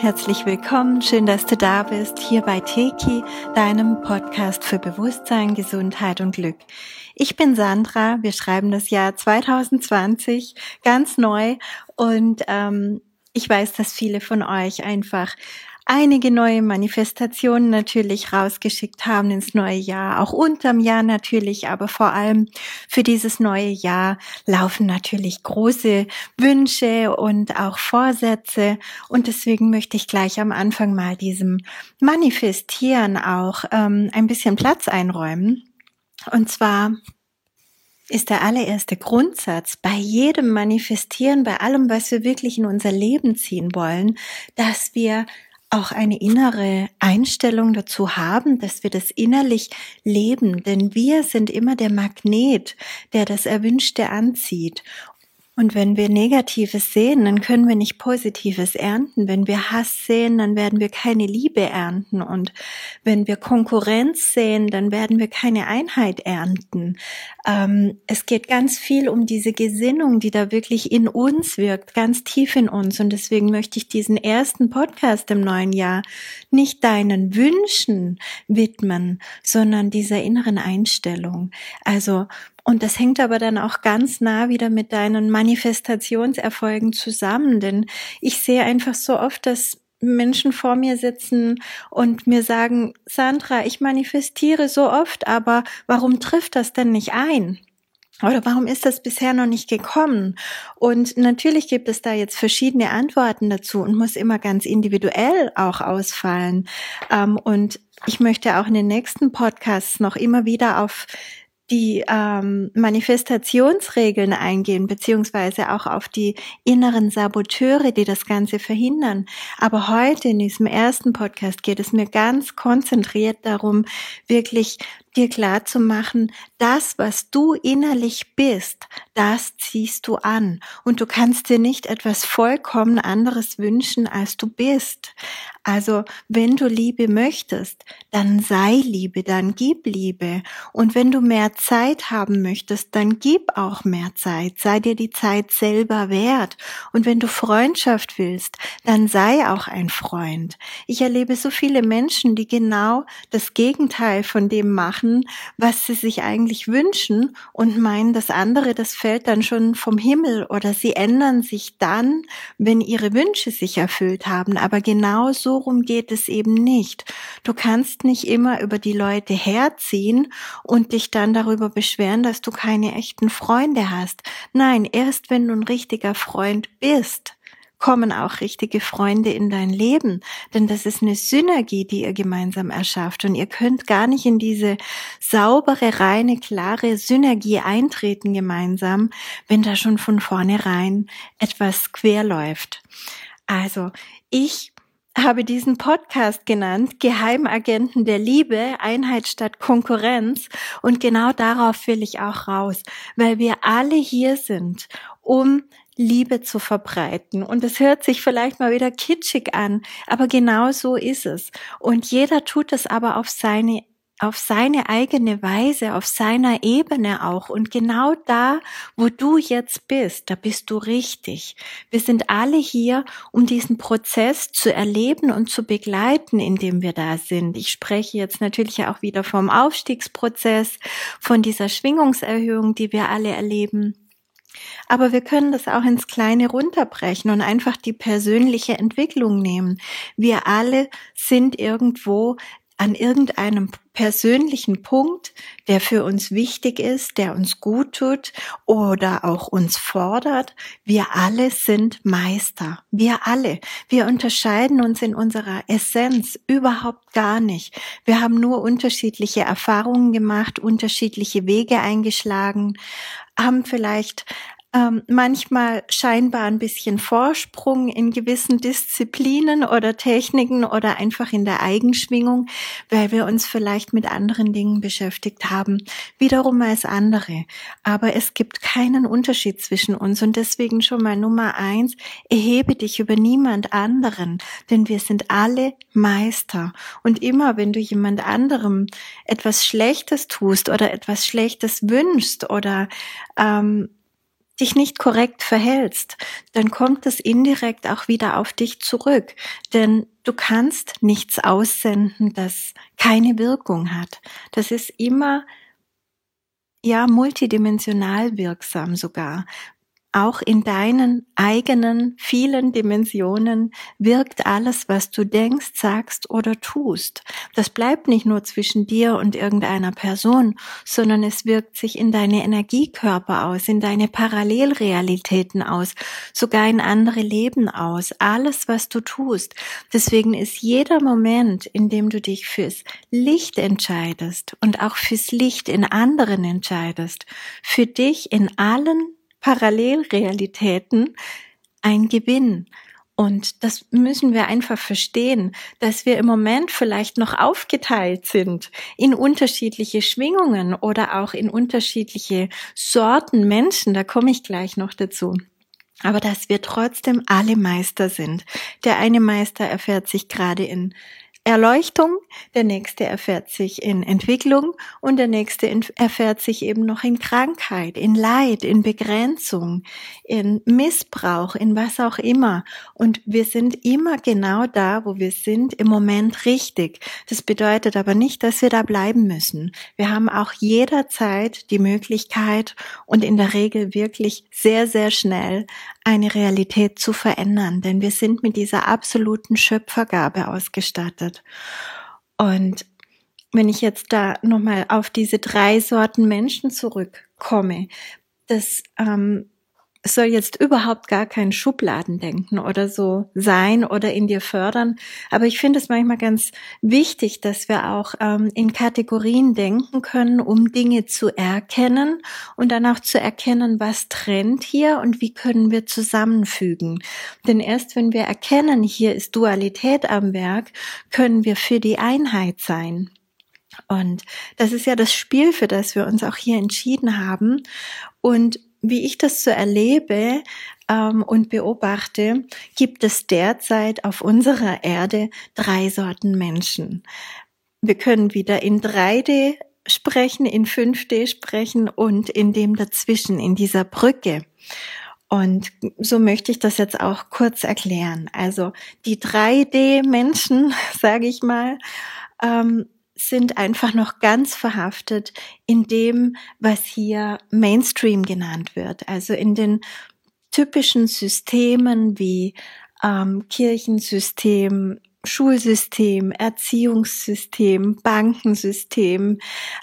herzlich willkommen. Schön, dass du da bist, hier bei Teki, deinem Podcast für Bewusstsein, Gesundheit und Glück. Ich bin Sandra, wir schreiben das Jahr 2020, ganz neu und ich weiß, dass viele von euch einfach einige neue Manifestationen natürlich rausgeschickt haben ins neue Jahr, auch unterm Jahr natürlich, aber vor allem für dieses neue Jahr laufen natürlich große Wünsche und auch Vorsätze und deswegen möchte ich gleich am Anfang mal diesem Manifestieren auch ein bisschen Platz einräumen. Und zwar ist der allererste Grundsatz bei jedem Manifestieren, bei allem, was wir wirklich in unser Leben ziehen wollen, dass wir auch eine innere Einstellung dazu haben, dass wir das innerlich leben, denn wir sind immer der Magnet, der das Erwünschte anzieht. Und wenn wir Negatives sehen, dann können wir nicht Positives ernten. Wenn wir Hass sehen, dann werden wir keine Liebe ernten. Und wenn wir Konkurrenz sehen, dann werden wir keine Einheit ernten. Es geht ganz viel um diese Gesinnung, die da wirklich in uns wirkt, ganz tief in uns. Und deswegen möchte ich diesen ersten Podcast im neuen Jahr nicht deinen Wünschen widmen, sondern dieser inneren Einstellung. Und das hängt aber dann auch ganz nah wieder mit deinen Manifestationserfolgen zusammen, denn ich sehe einfach so oft, dass Menschen vor mir sitzen und mir sagen, Sandra, ich manifestiere so oft, aber warum trifft das denn nicht ein? Oder warum ist das bisher noch nicht gekommen? Und natürlich gibt es da jetzt verschiedene Antworten dazu und muss immer ganz individuell auch ausfallen. Und ich möchte auch in den nächsten Podcasts noch immer wieder auf die Manifestationsregeln eingehen, beziehungsweise auch auf die inneren Saboteure, die das Ganze verhindern. Aber heute in diesem ersten Podcast geht es mir ganz konzentriert darum, wirklich dir klar zu machen, das, was du innerlich bist, das ziehst du an. Und du kannst dir nicht etwas vollkommen anderes wünschen, als du bist. Also, wenn du Liebe möchtest, dann sei Liebe, dann gib Liebe. Und wenn du mehr Zeit haben möchtest, dann gib auch mehr Zeit. Sei dir die Zeit selber wert. Und wenn du Freundschaft willst, dann sei auch ein Freund. Ich erlebe so viele Menschen, die genau das Gegenteil von dem machen, was sie sich eigentlich wünschen und meinen, das andere, das fällt dann schon vom Himmel oder sie ändern sich dann, wenn ihre Wünsche sich erfüllt haben. Aber genau so rum geht es eben nicht. Du kannst nicht immer über die Leute herziehen und dich dann darüber beschweren, dass du keine echten Freunde hast. Nein, erst wenn du ein richtiger Freund bist, kommen auch richtige Freunde in dein Leben, denn das ist eine Synergie, die ihr gemeinsam erschafft und ihr könnt gar nicht in diese saubere, reine, klare Synergie eintreten gemeinsam, wenn da schon von vornherein etwas quer läuft. Also, ich habe diesen Podcast genannt, Geheimagenten der Liebe, Einheit statt Konkurrenz, und genau darauf will ich auch raus, weil wir alle hier sind, um Liebe zu verbreiten. Und es hört sich vielleicht mal wieder kitschig an, aber genau so ist es. Und jeder tut es aber auf seine eigene Weise, auf seiner Ebene auch. Und genau da, wo du jetzt bist, da bist du richtig. Wir sind alle hier, um diesen Prozess zu erleben und zu begleiten, in dem wir da sind. Ich spreche jetzt natürlich auch wieder vom Aufstiegsprozess, von dieser Schwingungserhöhung, die wir alle erleben. Aber wir können das auch ins Kleine runterbrechen und einfach die persönliche Entwicklung nehmen. Wir alle sind irgendwo an irgendeinem persönlichen Punkt, der für uns wichtig ist, der uns gut tut oder auch uns fordert. Wir alle sind Meister. Wir alle. Wir unterscheiden uns in unserer Essenz überhaupt gar nicht. Wir haben nur unterschiedliche Erfahrungen gemacht, unterschiedliche Wege eingeschlagen, haben vielleicht manchmal scheinbar ein bisschen Vorsprung in gewissen Disziplinen oder Techniken oder einfach in der Eigenschwingung, weil wir uns vielleicht mit anderen Dingen beschäftigt haben, wiederum als andere. Aber es gibt keinen Unterschied zwischen uns und deswegen schon mal Nummer 1, erhebe dich über niemand anderen, denn wir sind alle Meister. Und immer, wenn du jemand anderem etwas Schlechtes tust oder etwas Schlechtes wünschst oder dich nicht korrekt verhältst, dann kommt es indirekt auch wieder auf dich zurück. Denn du kannst nichts aussenden, das keine Wirkung hat. Das ist immer, ja, multidimensional wirksam sogar. Auch in deinen eigenen vielen Dimensionen wirkt alles, was du denkst, sagst oder tust. Das bleibt nicht nur zwischen dir und irgendeiner Person, sondern es wirkt sich in deine Energiekörper aus, in deine Parallelrealitäten aus, sogar in andere Leben aus. Alles, was du tust. Deswegen ist jeder Moment, in dem du dich fürs Licht entscheidest und auch fürs Licht in anderen entscheidest, für dich in allen Parallelrealitäten ein Gewinn. Und das müssen wir einfach verstehen, dass wir im Moment vielleicht noch aufgeteilt sind in unterschiedliche Schwingungen oder auch in unterschiedliche Sorten Menschen. Da komme ich gleich noch dazu. Aber dass wir trotzdem alle Meister sind. Der eine Meister erfährt sich gerade in Erleuchtung, der nächste erfährt sich in Entwicklung und der nächste erfährt sich eben noch in Krankheit, in Leid, in Begrenzung, in Missbrauch, in was auch immer. Und wir sind immer genau da, wo wir sind, im Moment richtig. Das bedeutet aber nicht, dass wir da bleiben müssen. Wir haben auch jederzeit die Möglichkeit und in der Regel wirklich sehr, sehr schnell eine Realität zu verändern, denn wir sind mit dieser absoluten Schöpfergabe ausgestattet. Und wenn ich jetzt da nochmal auf diese 3 Sorten Menschen zurückkomme, das soll jetzt überhaupt gar kein Schubladendenken oder so sein oder in dir fördern. Aber ich finde es manchmal ganz wichtig, dass wir auch in Kategorien denken können, um Dinge zu erkennen und dann auch zu erkennen, was trennt hier und wie können wir zusammenfügen. Denn erst wenn wir erkennen, hier ist Dualität am Werk, können wir für die Einheit sein. Und das ist ja das Spiel, für das wir uns auch hier entschieden haben. Und wie ich das so erlebe und beobachte, gibt es derzeit auf unserer Erde 3 Sorten Menschen. Wir können wieder in 3D sprechen, in 5D sprechen und in dem dazwischen, in dieser Brücke. Und so möchte ich das jetzt auch kurz erklären. Also die 3D-Menschen, sage ich mal, sind einfach noch ganz verhaftet in dem, was hier Mainstream genannt wird. Also in den typischen Systemen wie Kirchensystem, Schulsystem, Erziehungssystem, Bankensystem,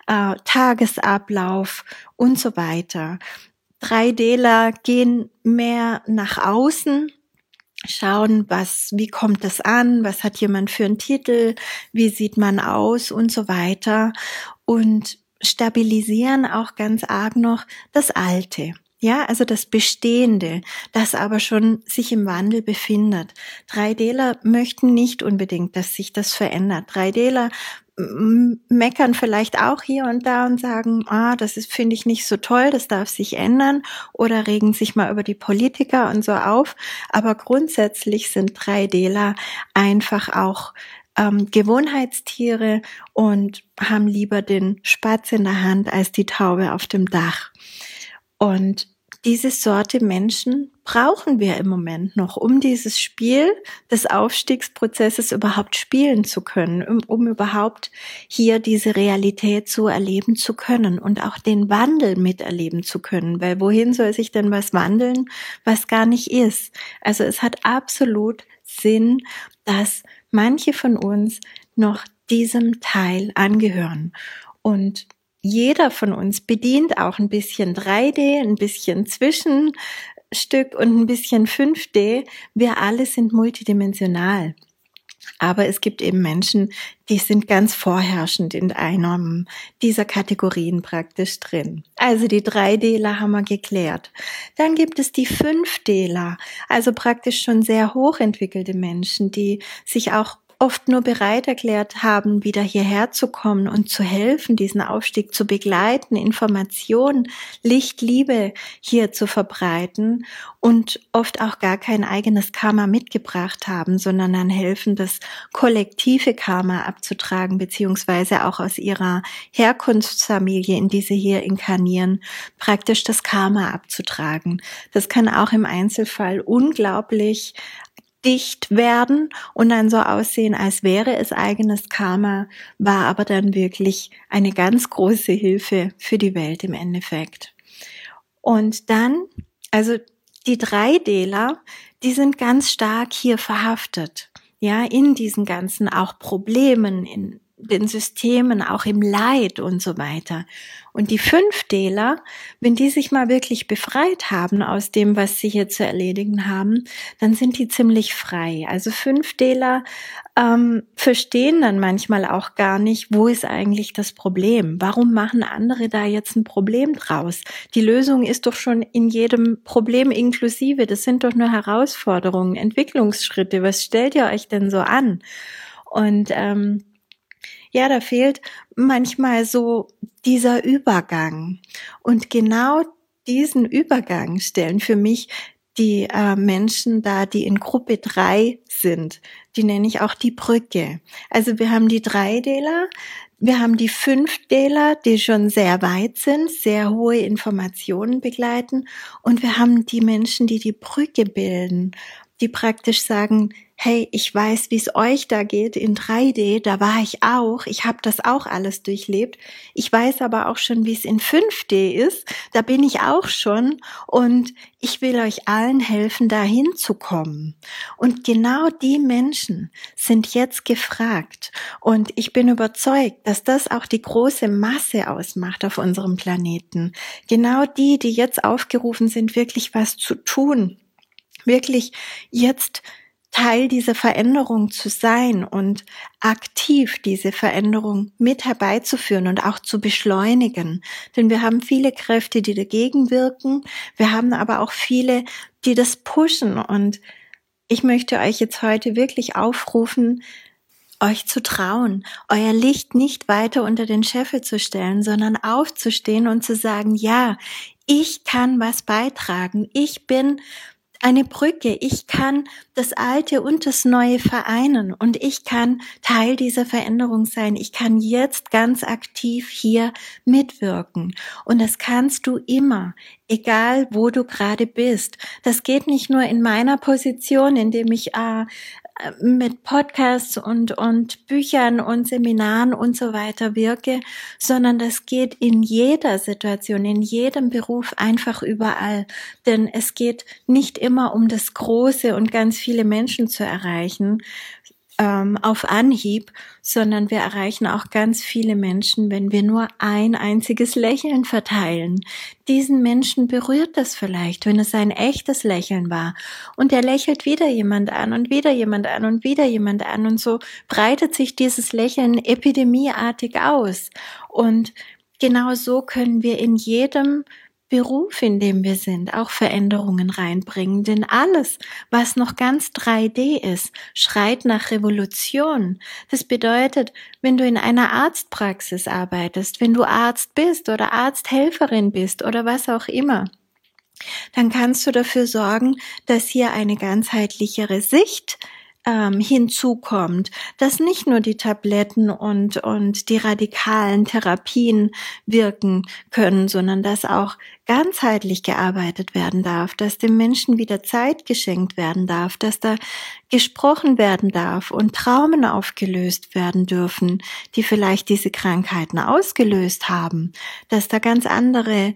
Tagesablauf und so weiter. 3Dler gehen mehr nach außen, schauen, wie kommt das an, was hat jemand für einen Titel, wie sieht man aus und so weiter und stabilisieren auch ganz arg noch das Alte. Ja, also das Bestehende, das aber schon sich im Wandel befindet. 3Dler möchten nicht unbedingt, dass sich das verändert. 3Dler meckern vielleicht auch hier und da und sagen, das finde ich nicht so toll, das darf sich ändern, oder regen sich mal über die Politiker und so auf. Aber grundsätzlich sind 3Dler einfach auch Gewohnheitstiere und haben lieber den Spatz in der Hand als die Taube auf dem Dach. Und diese Sorte Menschen brauchen wir im Moment noch, um dieses Spiel des Aufstiegsprozesses überhaupt spielen zu können, um überhaupt hier diese Realität so erleben zu können und auch den Wandel miterleben zu können. Weil wohin soll sich denn was wandeln, was gar nicht ist? Also es hat absolut Sinn, dass manche von uns noch diesem Teil angehören. Und jeder von uns bedient auch ein bisschen 3D, ein bisschen Zwischenstück und ein bisschen 5D. Wir alle sind multidimensional. Aber es gibt eben Menschen, die sind ganz vorherrschend in einem dieser Kategorien praktisch drin. Also die 3Dler haben wir geklärt. Dann gibt es die 5Dler, also praktisch schon sehr hochentwickelte Menschen, die sich auch oft nur bereit erklärt haben, wieder hierher zu kommen und zu helfen, diesen Aufstieg zu begleiten, Information, Licht, Liebe hier zu verbreiten und oft auch gar kein eigenes Karma mitgebracht haben, sondern dann helfen, das kollektive Karma abzutragen, beziehungsweise auch aus ihrer Herkunftsfamilie, in die sie hier inkarnieren, praktisch das Karma abzutragen. Das kann auch im Einzelfall unglaublich dicht werden und dann so aussehen, als wäre es eigenes Karma, war aber dann wirklich eine ganz große Hilfe für die Welt im Endeffekt. Und dann, also die Dreideler, die sind ganz stark hier verhaftet, ja, in diesen ganzen auch Problemen, in den Systemen, auch im Leid und so weiter. Und die Fünfdeler, wenn die sich mal wirklich befreit haben aus dem, was sie hier zu erledigen haben, dann sind die ziemlich frei. Also Fünfdeler verstehen dann manchmal auch gar nicht, wo ist eigentlich das Problem? Warum machen andere da jetzt ein Problem draus? Die Lösung ist doch schon in jedem Problem inklusive. Das sind doch nur Herausforderungen, Entwicklungsschritte. Was stellt ihr euch denn so an? Und ja, da fehlt manchmal so dieser Übergang. Und genau diesen Übergang stellen für mich die Menschen dar, die in Gruppe 3 sind. Die nenne ich auch die Brücke. Also wir haben die Dreideler, wir haben die Fünfdeler, die schon sehr weit sind, sehr hohe Informationen begleiten. Und wir haben die Menschen, die die Brücke bilden, die praktisch sagen, hey, ich weiß, wie es euch da geht in 3D, da war ich auch, ich habe das auch alles durchlebt. Ich weiß aber auch schon, wie es in 5D ist, da bin ich auch schon und ich will euch allen helfen, da hinzukommen. Und genau die Menschen sind jetzt gefragt und ich bin überzeugt, dass das auch die große Masse ausmacht auf unserem Planeten. Genau die jetzt aufgerufen sind, wirklich was zu tun, wirklich jetzt Teil dieser Veränderung zu sein und aktiv diese Veränderung mit herbeizuführen und auch zu beschleunigen. Denn wir haben viele Kräfte, die dagegen wirken. Wir haben aber auch viele, die das pushen. Und ich möchte euch jetzt heute wirklich aufrufen, euch zu trauen, euer Licht nicht weiter unter den Scheffel zu stellen, sondern aufzustehen und zu sagen, ja, ich kann was beitragen. Ich bin eine Brücke. Ich kann das Alte und das Neue vereinen und ich kann Teil dieser Veränderung sein. Ich kann jetzt ganz aktiv hier mitwirken. Und das kannst du immer, egal wo du gerade bist. Das geht nicht nur in meiner Position, indem ich mit Podcasts und Büchern und Seminaren und so weiter wirke, sondern das geht in jeder Situation, in jedem Beruf, einfach überall. Denn es geht nicht immer um das Große und ganz viele Menschen zu erreichen, auf Anhieb, sondern wir erreichen auch ganz viele Menschen, wenn wir nur ein einziges Lächeln verteilen. Diesen Menschen berührt das vielleicht, wenn es ein echtes Lächeln war. Und er lächelt wieder jemand an und wieder jemand an und wieder jemand an. Und so breitet sich dieses Lächeln epidemieartig aus. Und genau so können wir in jedem Beruf, in dem wir sind, auch Veränderungen reinbringen. Denn alles, was noch ganz 3D ist, schreit nach Revolution. Das bedeutet, wenn du in einer Arztpraxis arbeitest, wenn du Arzt bist oder Arzthelferin bist oder was auch immer, dann kannst du dafür sorgen, dass hier eine ganzheitlichere Sicht hinzukommt, dass nicht nur die Tabletten und die radikalen Therapien wirken können, sondern dass auch ganzheitlich gearbeitet werden darf, dass dem Menschen wieder Zeit geschenkt werden darf, dass da gesprochen werden darf und Traumen aufgelöst werden dürfen, die vielleicht diese Krankheiten ausgelöst haben, dass da ganz andere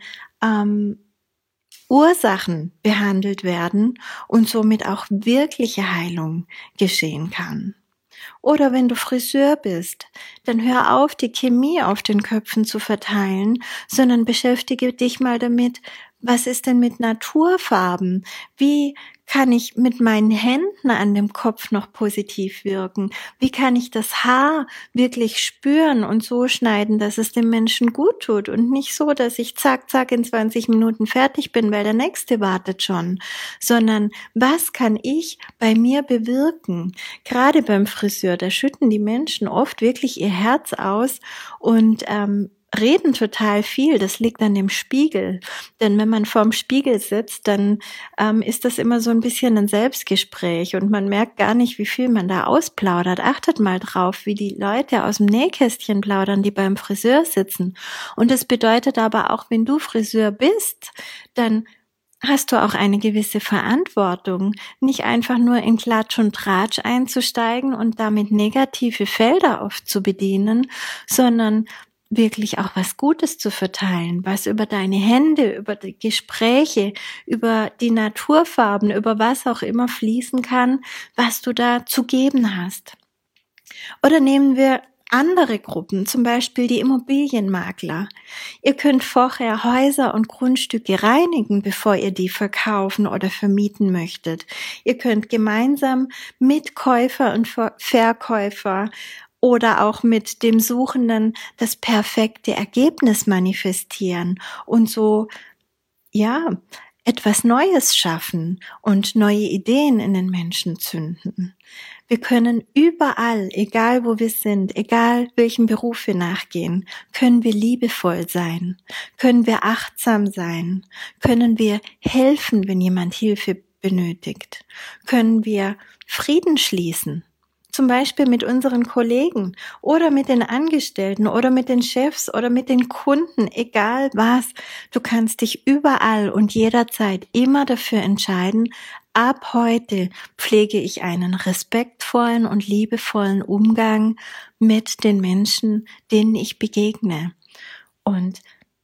Ursachen behandelt werden und somit auch wirkliche Heilung geschehen kann. Oder wenn du Friseur bist, dann hör auf, die Chemie auf den Köpfen zu verteilen, sondern beschäftige dich mal damit, was ist denn mit Naturfarben? Wie kann ich mit meinen Händen an dem Kopf noch positiv wirken? Wie kann ich das Haar wirklich spüren und so schneiden, dass es dem Menschen gut tut und nicht so, dass ich zack, zack in 20 Minuten fertig bin, weil der nächste wartet schon, sondern was kann ich bei mir bewirken? Gerade beim Friseur, da schütten die Menschen oft wirklich ihr Herz aus und reden total viel. Das liegt an dem Spiegel. Denn wenn man vorm Spiegel sitzt, dann ist das immer so ein bisschen ein Selbstgespräch und man merkt gar nicht, wie viel man da ausplaudert. Achtet mal drauf, wie die Leute aus dem Nähkästchen plaudern, die beim Friseur sitzen. Und das bedeutet aber auch, wenn du Friseur bist, dann hast du auch eine gewisse Verantwortung, nicht einfach nur in Klatsch und Tratsch einzusteigen und damit negative Felder oft zu bedienen, sondern wirklich auch was Gutes zu verteilen, was über deine Hände, über die Gespräche, über die Naturfarben, über was auch immer fließen kann, was du da zu geben hast. Oder nehmen wir andere Gruppen, zum Beispiel die Immobilienmakler. Ihr könnt vorher Häuser und Grundstücke reinigen, bevor ihr die verkaufen oder vermieten möchtet. Ihr könnt gemeinsam mit Käufer und Verkäufer oder auch mit dem Suchenden das perfekte Ergebnis manifestieren und so, ja, etwas Neues schaffen und neue Ideen in den Menschen zünden. Wir können überall, egal wo wir sind, egal welchem Beruf wir nachgehen, können wir liebevoll sein, können wir achtsam sein, können wir helfen, wenn jemand Hilfe benötigt, können wir Frieden schließen. Zum Beispiel mit unseren Kollegen oder mit den Angestellten oder mit den Chefs oder mit den Kunden, egal was. Du kannst dich überall und jederzeit immer dafür entscheiden, ab heute pflege ich einen respektvollen und liebevollen Umgang mit den Menschen, denen ich begegne. Und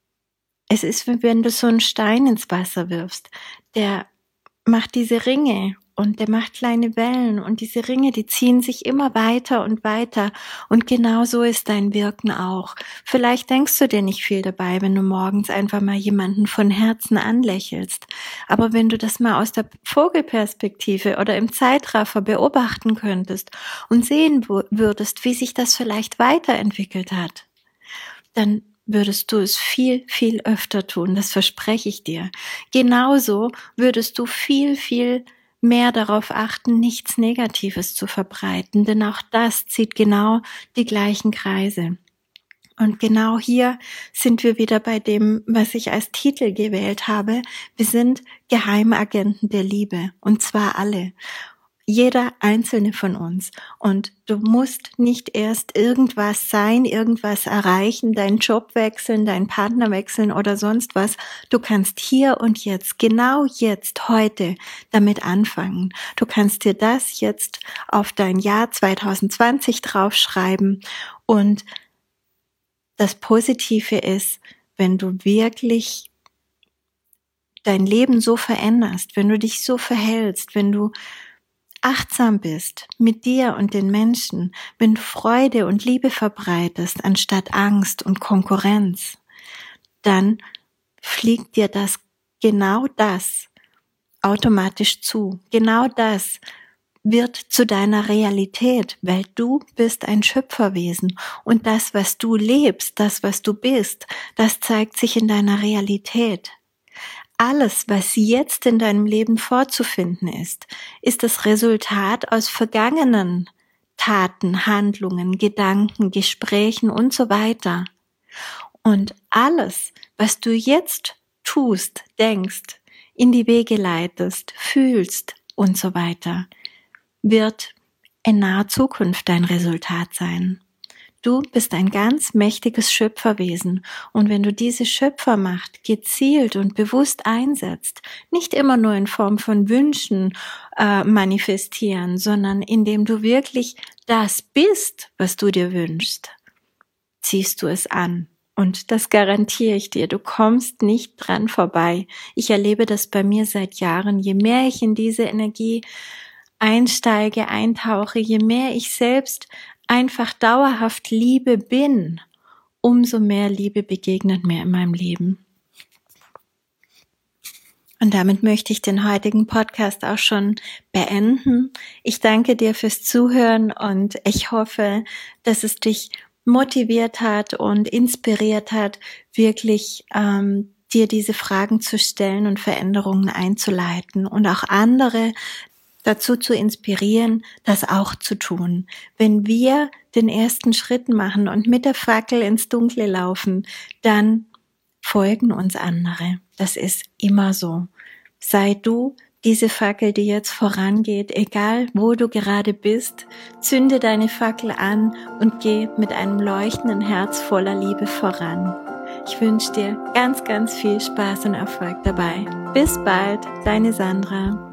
es ist, wie wenn du so einen Stein ins Wasser wirfst, der macht diese Ringe und der macht kleine Wellen und diese Ringe, die ziehen sich immer weiter und weiter und genau so ist dein Wirken auch. Vielleicht denkst du dir nicht viel dabei, wenn du morgens einfach mal jemanden von Herzen anlächelst, aber wenn du das mal aus der Vogelperspektive oder im Zeitraffer beobachten könntest und sehen würdest, wie sich das vielleicht weiterentwickelt hat, dann würdest du es viel, viel öfter tun, das verspreche ich dir. Genauso würdest du viel, viel mehr darauf achten, nichts Negatives zu verbreiten, denn auch das zieht genau die gleichen Kreise. Und genau hier sind wir wieder bei dem, was ich als Titel gewählt habe. Wir sind Geheimagenten der Liebe, und zwar alle. Jeder einzelne von uns. Und du musst nicht erst irgendwas sein, irgendwas erreichen, deinen Job wechseln, deinen Partner wechseln oder sonst was. Du kannst hier und jetzt, genau jetzt, heute damit anfangen. Du kannst dir das jetzt auf dein Jahr 2020 draufschreiben. Und das Positive ist, wenn du wirklich dein Leben so veränderst, wenn du dich so verhältst, wenn du achtsam bist mit dir und den Menschen, wenn du Freude und Liebe verbreitest anstatt Angst und Konkurrenz, dann fliegt dir genau das automatisch zu. Genau das wird zu deiner Realität, weil du bist ein Schöpferwesen und das, was du lebst, das, was du bist, das zeigt sich in deiner Realität. Alles, was jetzt in deinem Leben vorzufinden ist das Resultat aus vergangenen Taten, Handlungen, Gedanken, Gesprächen und so weiter. Und alles, was du jetzt tust, denkst, in die Wege leitest, fühlst und so weiter, wird in naher Zukunft dein Resultat sein. Du bist ein ganz mächtiges Schöpferwesen und wenn du diese Schöpfermacht gezielt und bewusst einsetzt, nicht immer nur in Form von Wünschen manifestieren, sondern indem du wirklich das bist, was du dir wünschst, ziehst du es an. Und das garantiere ich dir, du kommst nicht dran vorbei. Ich erlebe das bei mir seit Jahren. Je mehr ich in diese Energie einsteige, eintauche, je mehr ich selbst einfach dauerhaft Liebe bin, umso mehr Liebe begegnet mir in meinem Leben. Und damit möchte ich den heutigen Podcast auch schon beenden. Ich danke dir fürs Zuhören und ich hoffe, dass es dich motiviert hat und inspiriert hat, wirklich dir diese Fragen zu stellen und Veränderungen einzuleiten und auch andere dazu zu inspirieren, das auch zu tun. Wenn wir den ersten Schritt machen und mit der Fackel ins Dunkle laufen, dann folgen uns andere. Das ist immer so. Sei du diese Fackel, die jetzt vorangeht, egal wo du gerade bist, zünde deine Fackel an und geh mit einem leuchtenden Herz voller Liebe voran. Ich wünsche dir ganz, ganz viel Spaß und Erfolg dabei. Bis bald, deine Sandra.